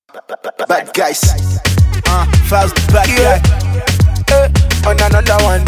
Bad guys. Fast bad guy. On another one.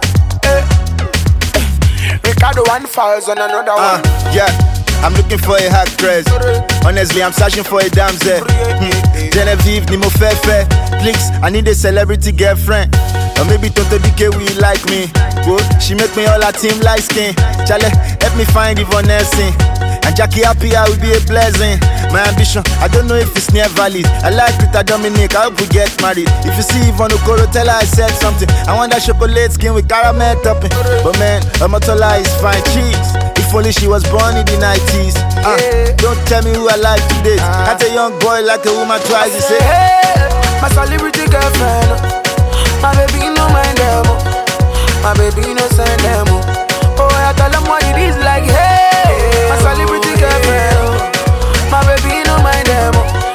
Ricardo one falls on another one. Yeah, I'm looking for a hot dress. Honestly, I'm searching for a damsel. Genevieve, Nimo Fefe. Please, I need a celebrity girlfriend. Or maybe Toto DK will like me. Whoa, she make me all her team light skin. Chale, help me find Yvonne Nelson. And Jackie Happy, I will be a blessing. My ambition, I don't know if it's near valid. I like Rita Dominic, I hope we get married. If you see Yvonne Okoro, tell her I said something. I want that chocolate skin with caramel topping. But man, Omotola is fine cheese. If only she was born in the 90s. Don't tell me who I like today. Not a young boy like a woman twice. You say, hey, my celebrity girlfriend. My baby no mind them. My baby no send them. Oh, I tell them what it is like. Hey, my celebrity girlfriend. My baby no mind them.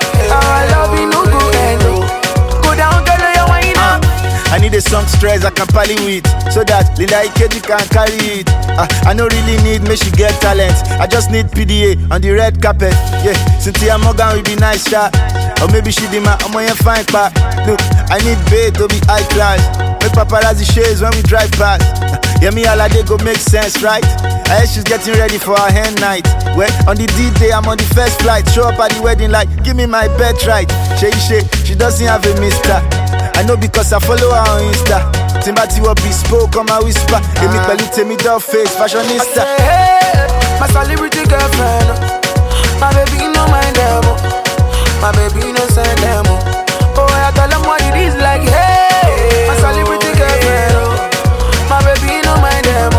I love you no go end. Go down, girl, you wine up. I need a song stress I can pally with, so that Linda Ikeji can carry it. I don't really need me, she get talent. I just need PDA on the red carpet. Yeah, Cynthia Morgan will be nice shot. Or maybe she be my fine part. Look, I need babe to be high class. Make paparazzi shades when we drive past. Yeah, me Alade go make sense, right? I heard she's getting ready for her hen night. Well, on the D-Day, I'm on the first flight. Show up at the wedding like, give me my bet right. She doesn't have a mister. I know because I follow her on Insta. Timbati will be spoke on my whisper. Emi pẹ̀lú tèmi doll face, fashionista. Hey, my celebrity girlfriend. My baby no mind them. My baby no send them. Oh, I tell them what it is like. Hey, my celebrity girlfriend. My baby no mind them.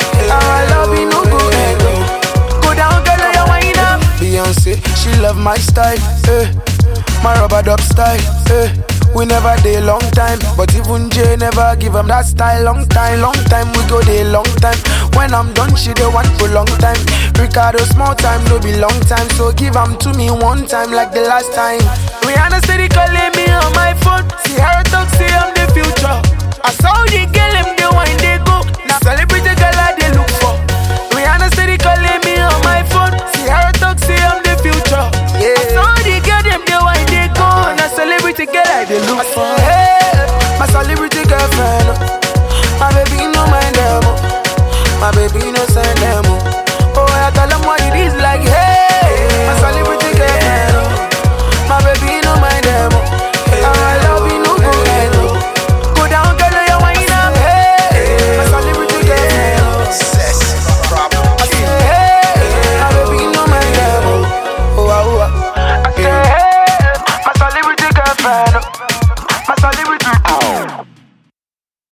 I love you no go end. Go down, girl, you wine up. Beyonce, she love my style. My rubber dub style. We never day long time, but even Jay never give him that style. Long time, we go day long time. When I'm done, she the one for long time. Ricardo small time, no be long time. So give him to me one time like the last time. Rihanna steady calling me on my phone. See her talk, say I'm the future. I saw the girl, them the wine they go. Now celebrity girl I they look for. Rihanna steady calling me on my phone. See her talk, say I'm the future. Yeah. I saw the girl, them the wine they go. Now celebrity girl I they look for. Hey, my celebrity girlfriend. My baby no mind them. My baby no send them. Oh, I tell them what it is like. Hey, my celebrity girlfriend. My baby no mind them. I love you no go end. Go down, girl, you wine up. Hey, my celebrity girlfriend. I say, hey, my baby no mind them. Oh, I say, hey, my celebrity girlfriend. My celebrity.